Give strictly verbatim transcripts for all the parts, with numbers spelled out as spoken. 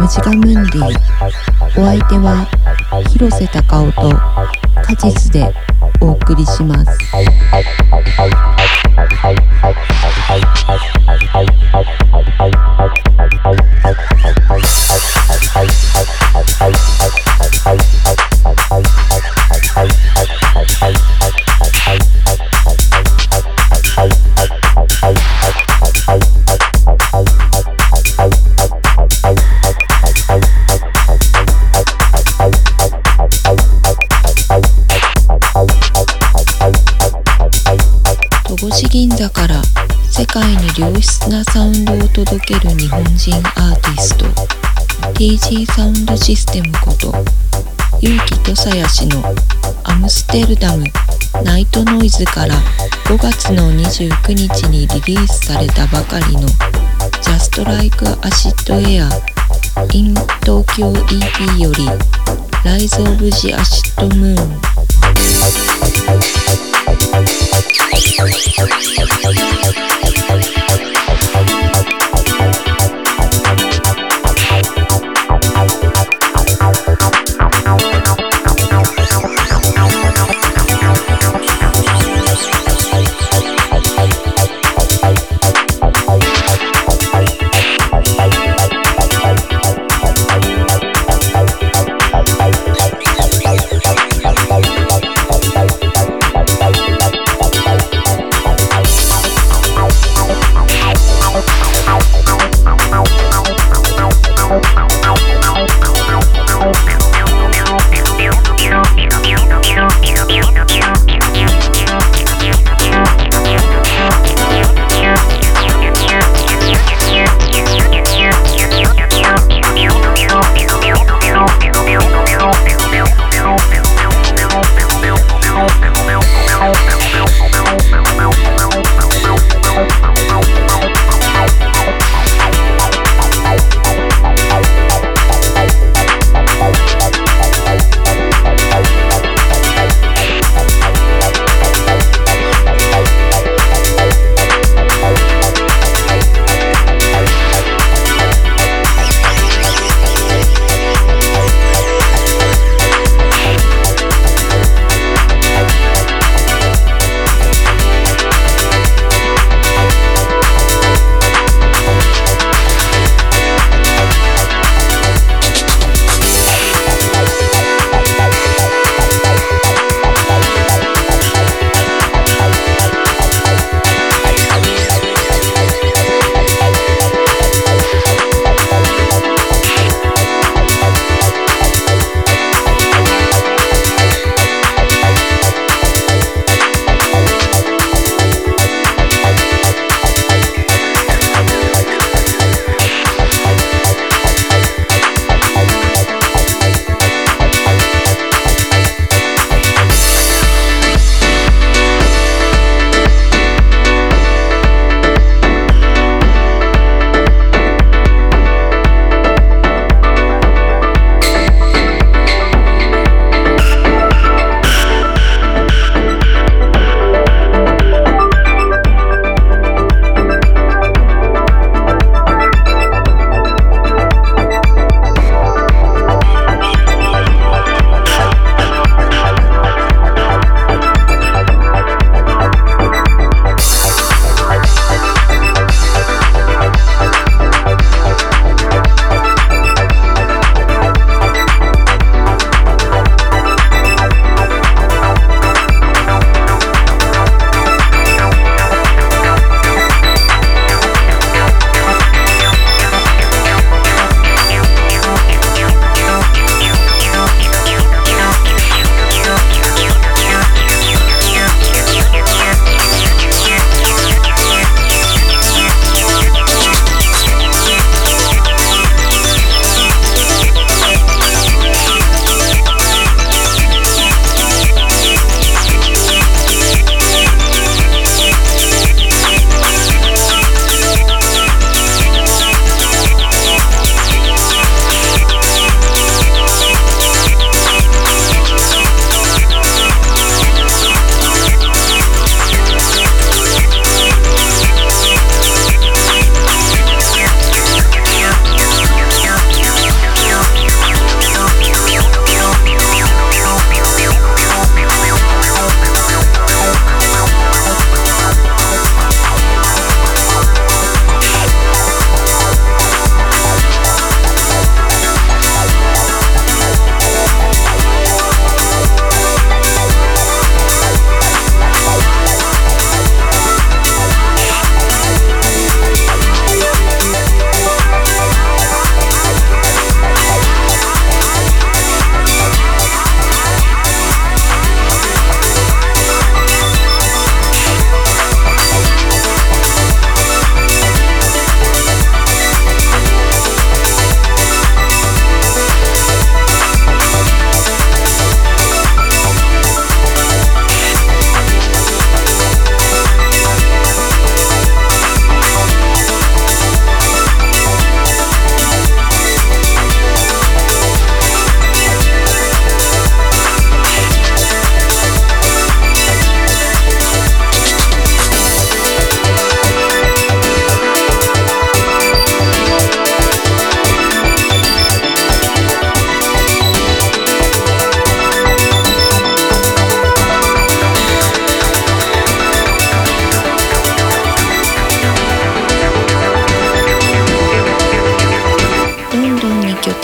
ジカムンディ。お相手は広瀬隆夫とカジスでお送りします。戸越銀座から世界に良質なサウンドを届ける日本人アーティスト ティージー サウンドシステムこと結城土佐彌氏のアムステルダムナイトノイズからごがつのにじゅうくにちにリリースされたばかりの Just Like Acid Air in Tokyo イーピー より Rise of the Acid Moon。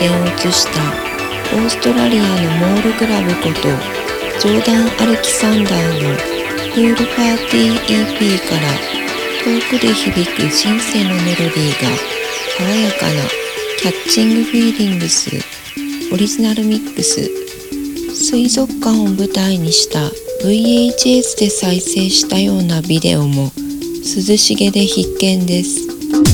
点を移したオーストラリアのモールクラブことジョーダン・アレキサンダーのクールパーティー イーピー から遠くで響く人生のメロディーが爽やかなキャッチングフィーリングスオリジナルミックス。水族館を舞台にした ブイエイチエス で再生したようなビデオも涼しげで必見です。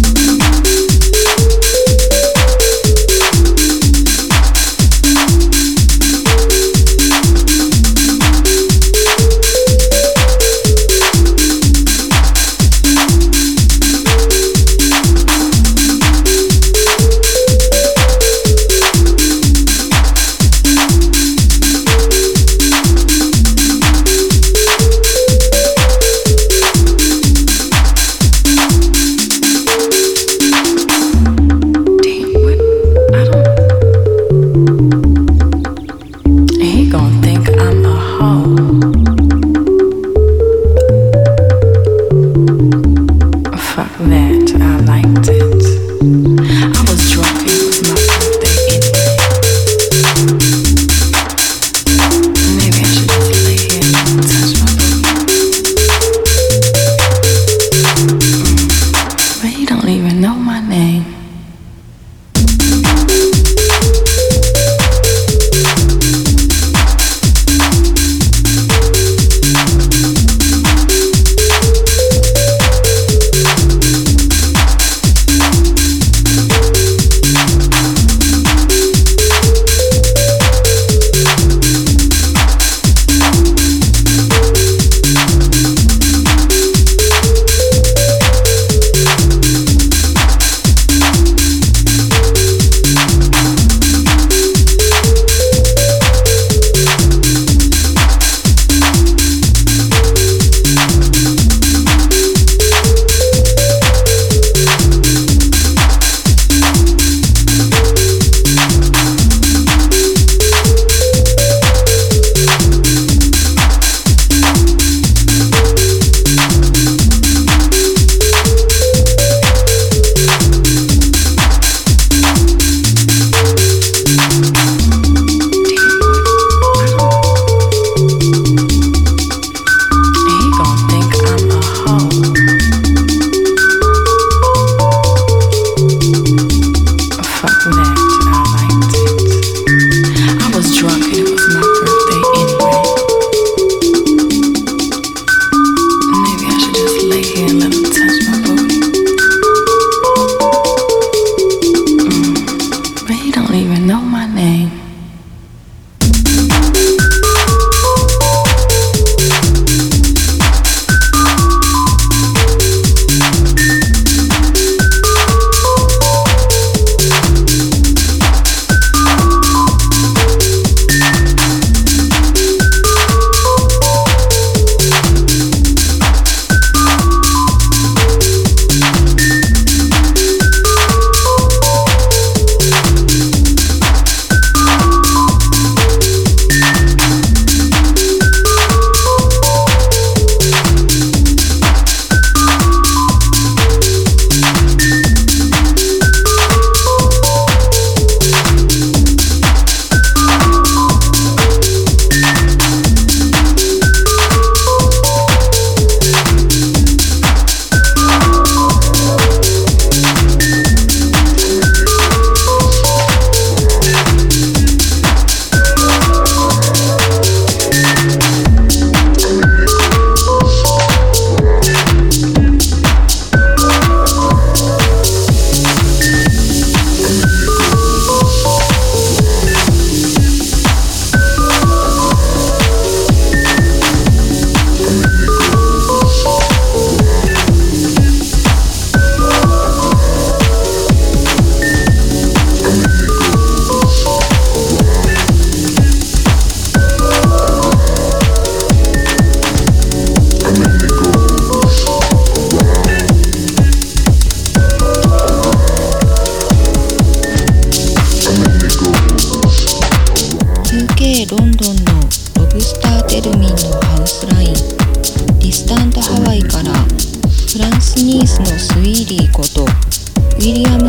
ロンドンのロブスターテルミンのハウスライン、ディスタントハワイからフランスニースのスウィーリーことウィリアム・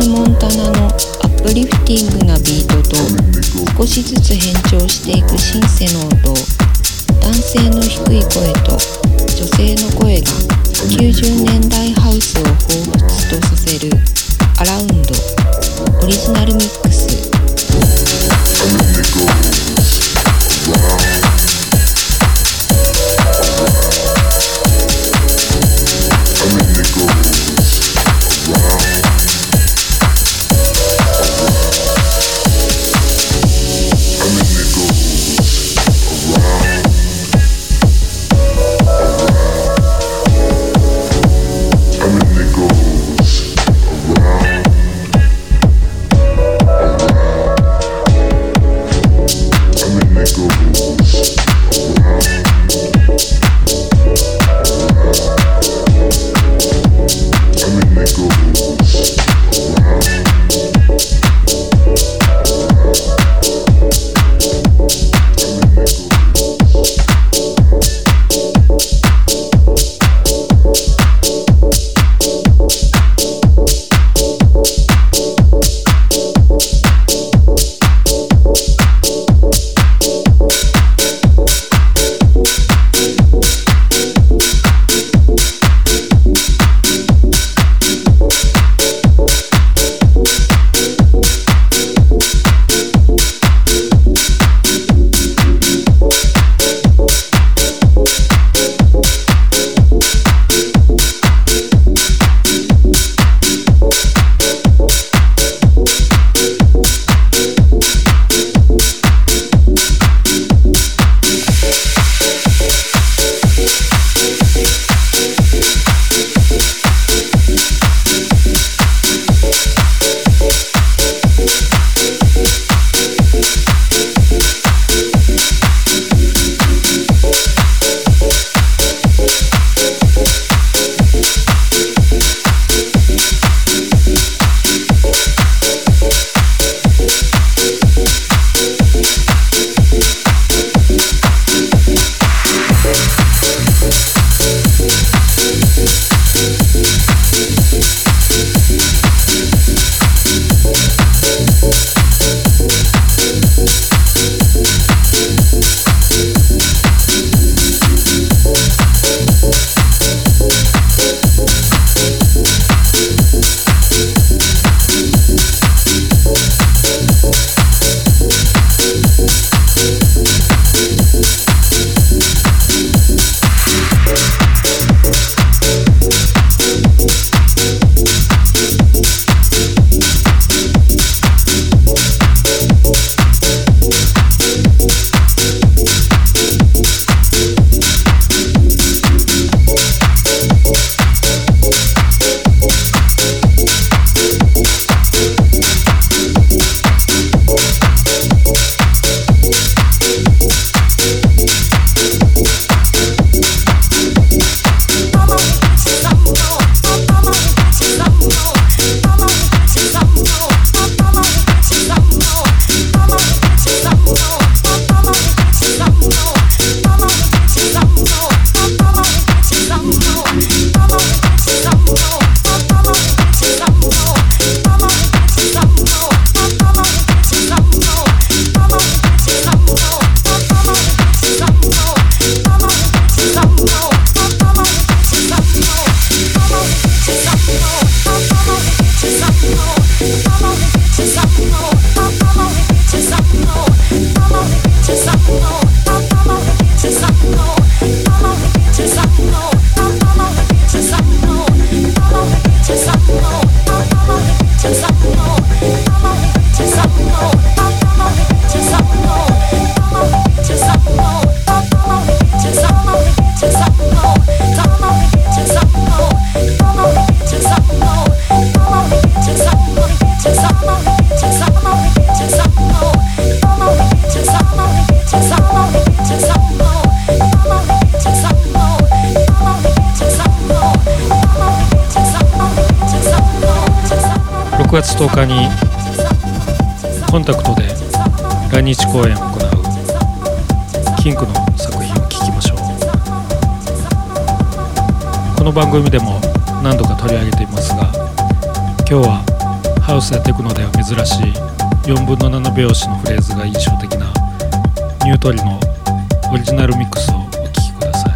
ヌ・モンタナのアップリフティングなビートと少しずつ変調していくシンセの音、男性の低い声と女性の声がきゅうじゅうねんだいハウスを彷彿とさせるアラウンドオリジナルミックス。 ろくがつとおかにコンタクトで来日公演を行うキンクの作品を聴きましょう。この番組でも何度か取り上げていますが、今日はハウスやテクノでは珍しいよんぶんのなな拍子のフレーズが印象的なニュートリのオリジナルミックスをお聴きください。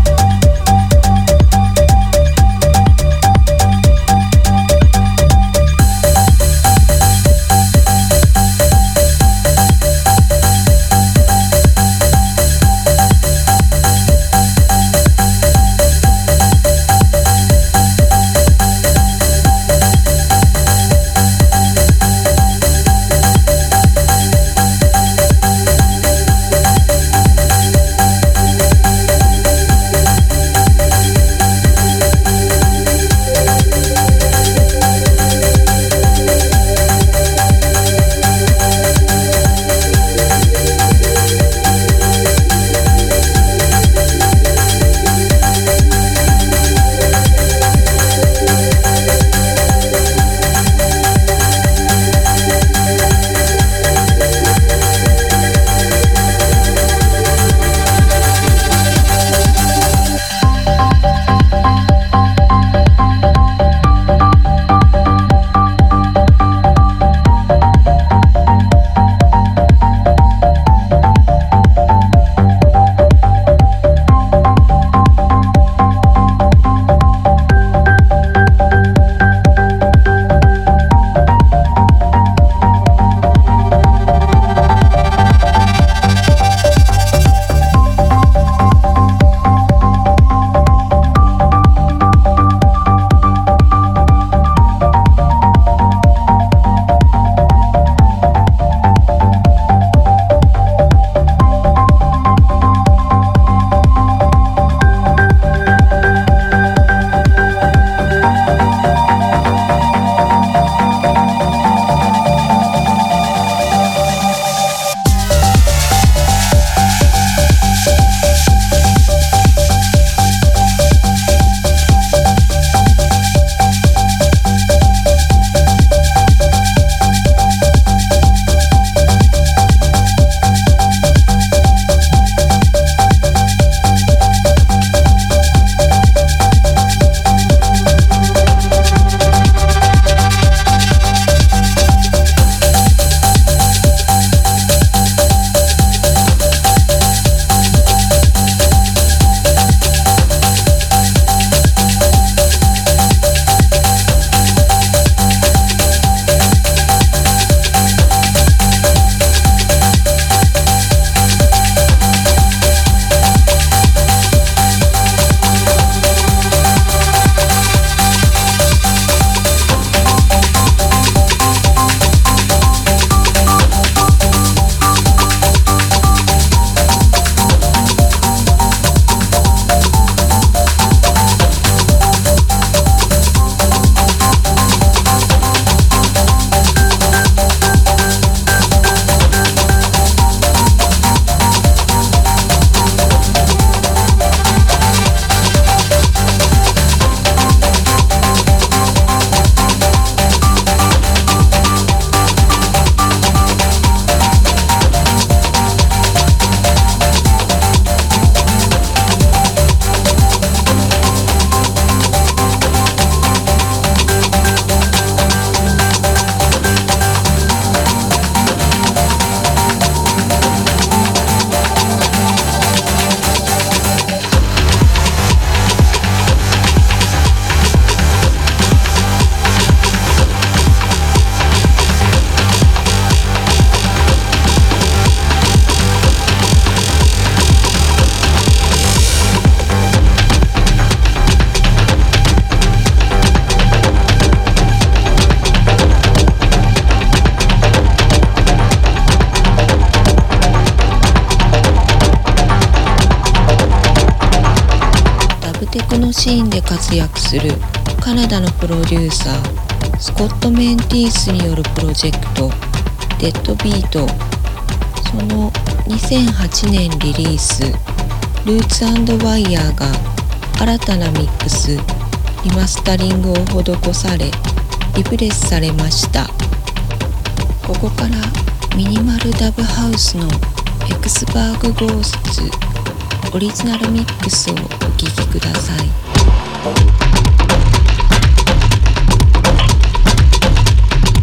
テクノシーンで活躍するカナダのプロデューサースコット・メンティースによるプロジェクトデッドビート、そのにせんはちねんリリースルーツ&ワイヤーが新たなミックスリマスタリングを施されリプレスされました。ここからミニマルダブハウスのエクスバーグゴースツオリジナルミックスをお聴きください。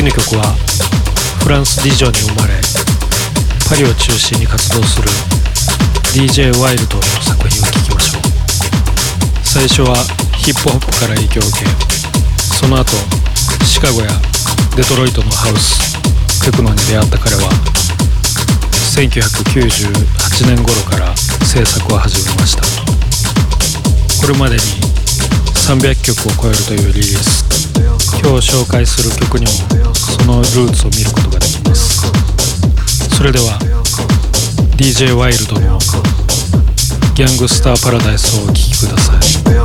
次の曲はフランス・ディジョンに生まれパリを中心に活動する ディージェー ワイルドの作品を聴きましょう。最初はヒップホップから影響を受け、その後シカゴやデトロイトのハウステクノに出会った彼はせんきゅうひゃくきゅうじゅうはちねん頃から制作を始めました。これまでにさんびゃっきょくを超えるというリリース。今日紹介する曲にもそのルーツを見ることができます。それでは ディージェー ワイルドのギャングスターパラダイスをお聴きください。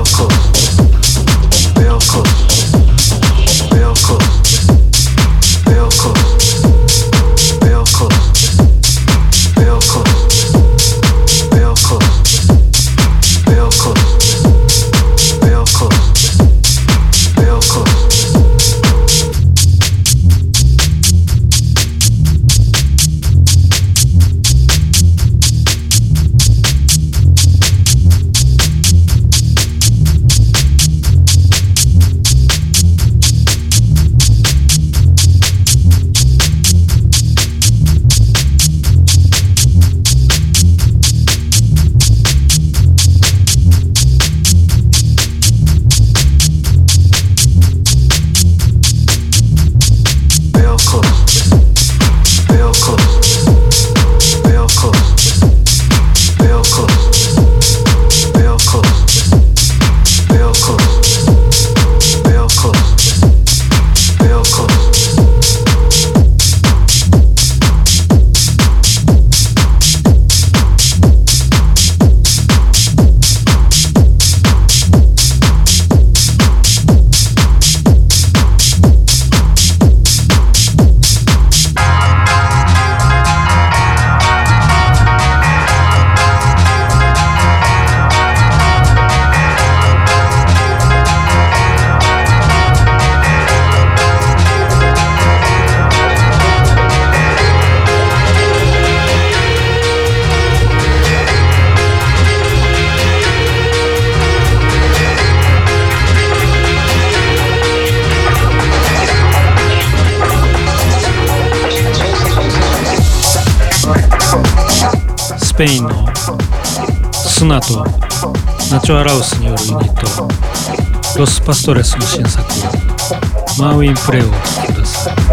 スペインのスナとナチョアラウスによるユニットロスパストレスの新作マーウィンプレイをお聴きください。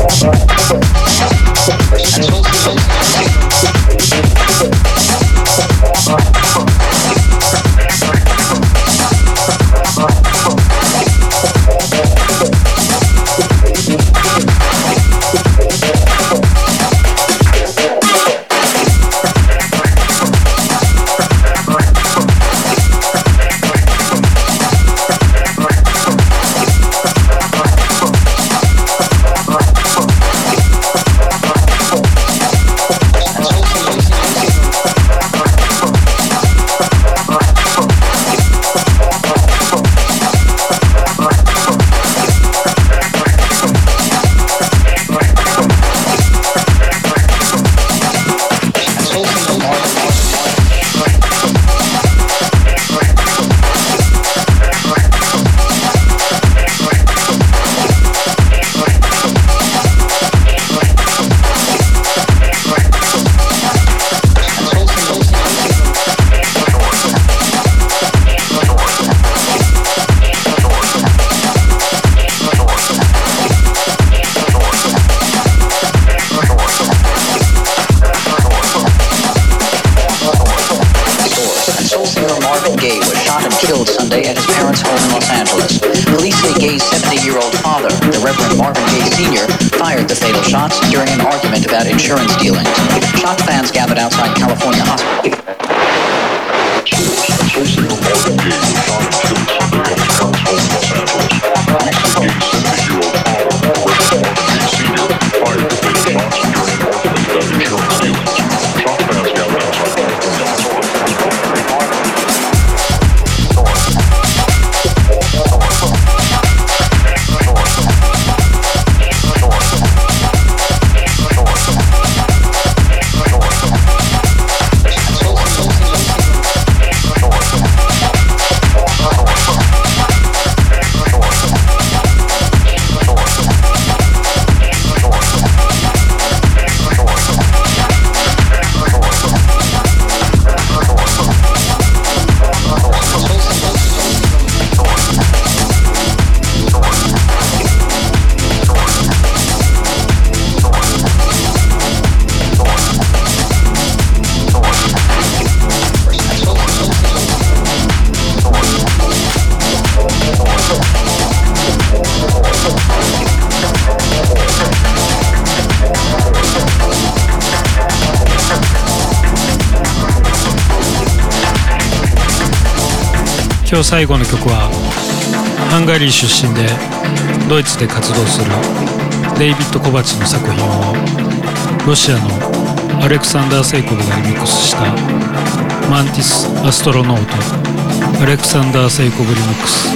Killed Sunday at his parents' home in Los Angeles. Police say Gaye's seventy-year-old father, the Reverend Marvin Gaye Senior, fired the fatal shots during an argument about insurance dealings. Shock fans gathered outside California Hospital. 今日最後の曲はハンガリー出身でドイツで活動するデイビッド・コバチの作品をロシアのアレクサンダー・セイコブがリミックスしたマンティス・アストロノートアレクサンダー・セイコブリミックス。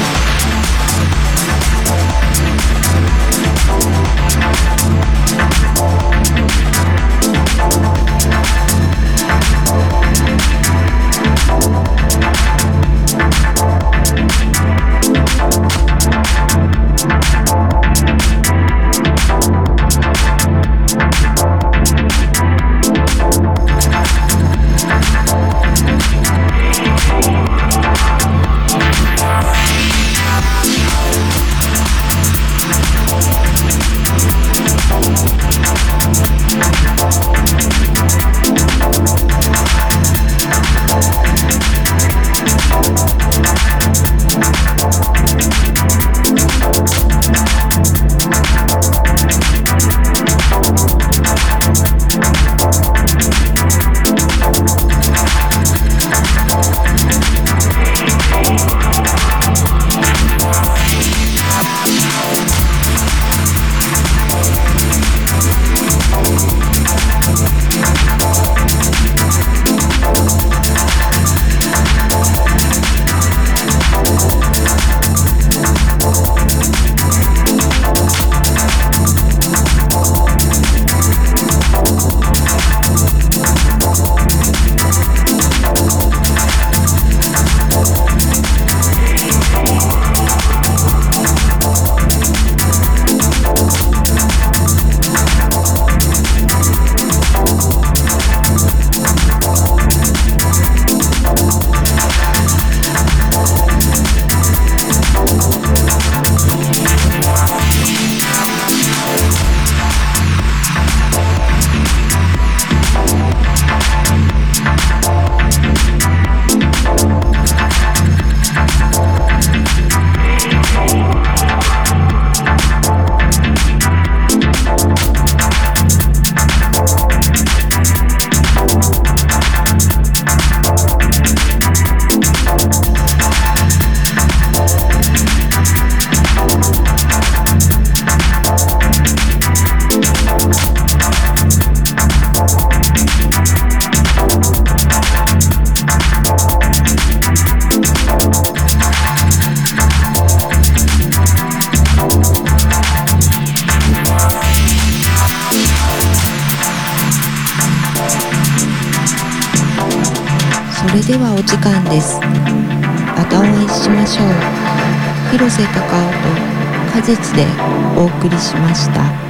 それではお時間です。またお会いしましょう。広瀬隆夫と果実でお送りしました。